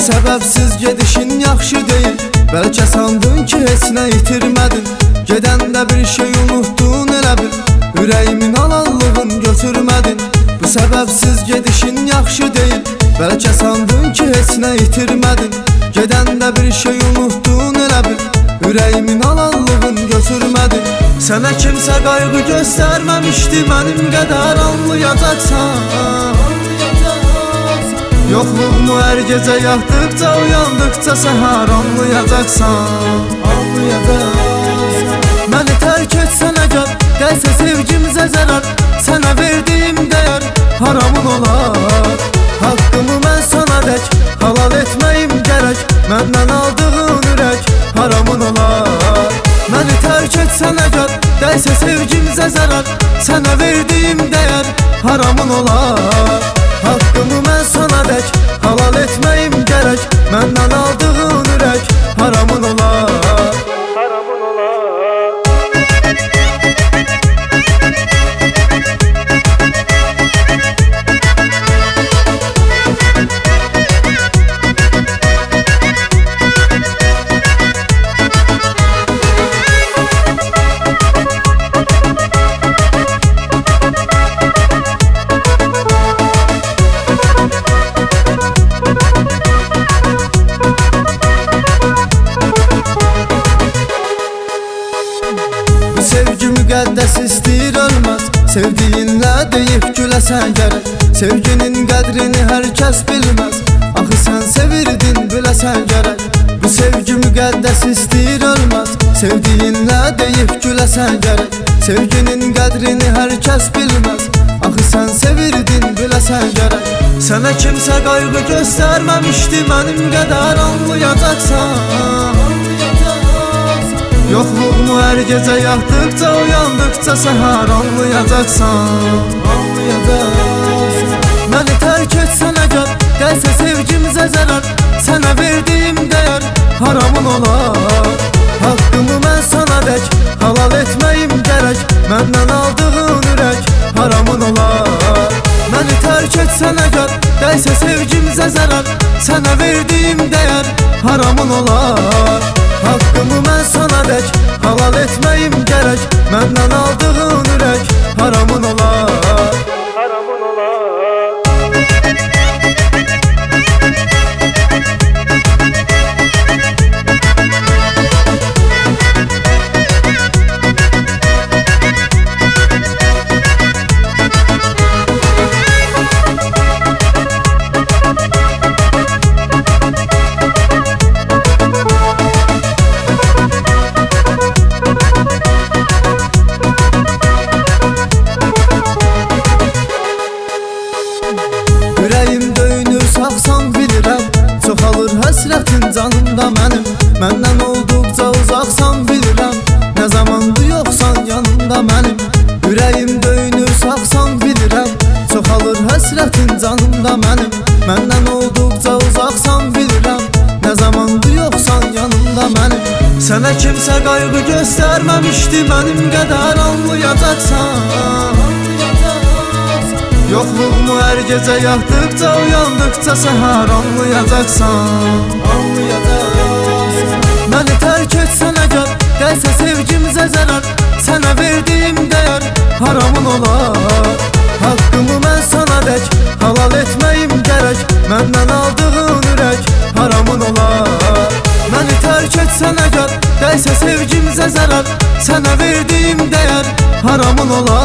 səbəbsiz gedişin yaxşı deyil. Bəlkə sandın ki heç nə itirmədin. Gedəndə bir şey unuttun elə bil. Ürəyimin halallığın götürmədin. Bu səbəbsiz gedişin yaxşı deyil. Bəlkə sandın ki heç nə itirmədin. Gedəndə bir şey unuttun elə bil. Ürəyimin halallığın götürmədin. Sənə kimsə qayğı göstərməmişdi, mənim qədər anlayacaqsan. Yoxluğumu hər gecə yatdıqca, uyandıqca səhər anlayacaqsan. Məni tərk etsən əgər, gəlsə sevgimizə zərər. Sənə verdiyim dəyər haramın olar. Haqqımı mən sana dək, halal etməyim gərək. Məndən aldığın ürək haramın olar. Məni tərk etsən əgər, dəysə sevgimizə zərər. Sənə verdiyim dəyər haramın olar. Haqqımı mən sana dək, halal etməyim gərək. Məndən aldığın ürək haramın olar. Haramın olar. Sevgi müqəddəs istəyir ölməz. Sevdiyinlə deyib güləsən gərək. Sevginin qədrini hər kəs bilməz. Axı sən sevirdin biləsən gərək. Bu sevgi müqəddəs istəyir ölməz. Sevdiyinlə deyib güləsən gərək. Sevginin qədrini hər kəs bilməz. Axı sən sevirdin biləsən gərək. Sənə kimsə qayğı göstərməmişdi, mənim qədər anlayacaqsan. Yoxluğumu hər gecə yatdıqca, uyandıqca səhər anlayacaqsan. Məni tərk etsən əgər, gəlsə sevgimizə zərər. Sənə verdiyim dəyər haramın olar. Haqqımı mən sana dək, halal etməyim gərək. Məndən aldığın ürək haramın olar. Məni tərk etsən əgər, dəysə sevgimizə zərər. Sənə verdiyim dəyər haramın olar. Haqqımı mən sana dək, halal etməyim gərək. Məndən aldığın ürək haramın olar. Haramın olar. Ürəyim döyünür, sağsan bilirəm. Çoxalır həsrətin canımda mənim. Məndən olduqca uzaqsan bilirəm. Nə zamandır yoxsan yanımda mənim. Ürəyim döyünür, sağsan bilirəm. Çoxalır həsrətin canımda mənim. Məndən olduqca uzaqsan bilirəm. Nə zamandır yoxsan yanımda mənim. Sənə kimsə qayğı göstərməmişdi, mənim qədər anlayacaqsan. Yoxluğumu hər gecə yatdıqca, uyandıqca səhər anlayacaqsan. Məni tərk etsən əgər, gəlsə sevgimizə zərər. Sənə verdiyim dəyər haramın olar. Haqqımı mən sana dək, halal etməyim gərək. Məndən aldığın ürək haramın olar. Məni tərk etsən əgər, dəysə sevgimizə zərər. Sənə verdiyim dəyər haramın olar.